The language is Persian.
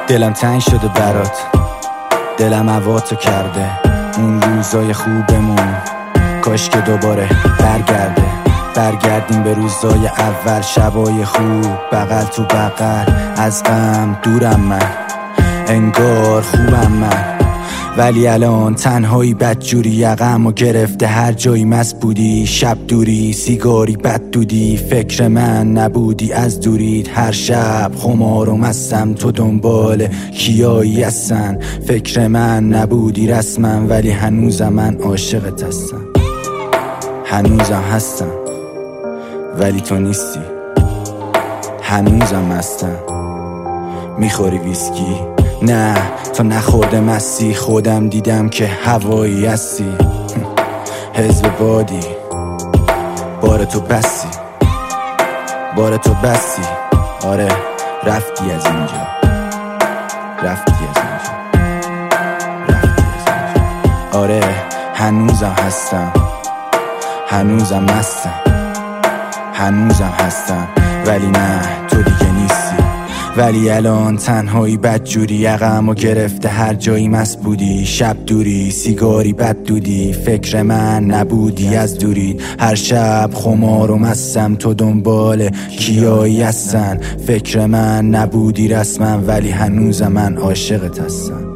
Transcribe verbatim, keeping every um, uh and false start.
دلم تنگ شده برات، دلم هواتو کرده. اون روزای خوبمون کاش که دوباره برگرده. برگردیم به روزای اول، شبای خوب بغل تو بغل. از غم دورم من، انگار خوبم من، ولی الان تنهایی بدجوری. یقم و گرفته هر جایی مست بودی. شب دوری، سیگاری، بد دودی. فکر من نبودی از دورید. هر شب خمار و مستم، تو دنبال کیایی هستن. فکر من نبودی رسما، ولی هنوزم من عاشقت هستم. هنوزم هستم ولی تو نیستی. هنوزم هستم. میخوری ویسکی؟ نه تو نخورده مستی. خودم دیدم که هوایی هستی. حزب بادی، بار تو بسی، بار تو بسی. آره رفتی از اینجا، رفتی از اینجا، رفتی از اینجا. آره هنوزم هستم، هنوزم هستم، هنوزم هستم، ولی نه تو دیگه نیستی. ولی الان تنهایی بدجوری. یقم و گرفته هر جایی مست بودی. شب دوری، سیگاری، بد دودی. فکر من نبودی از دورید. هر شب خمار و مستم، تو دنبال کیایی هستن. فکر من نبودی رسما، ولی هنوزم من عاشقت هستم.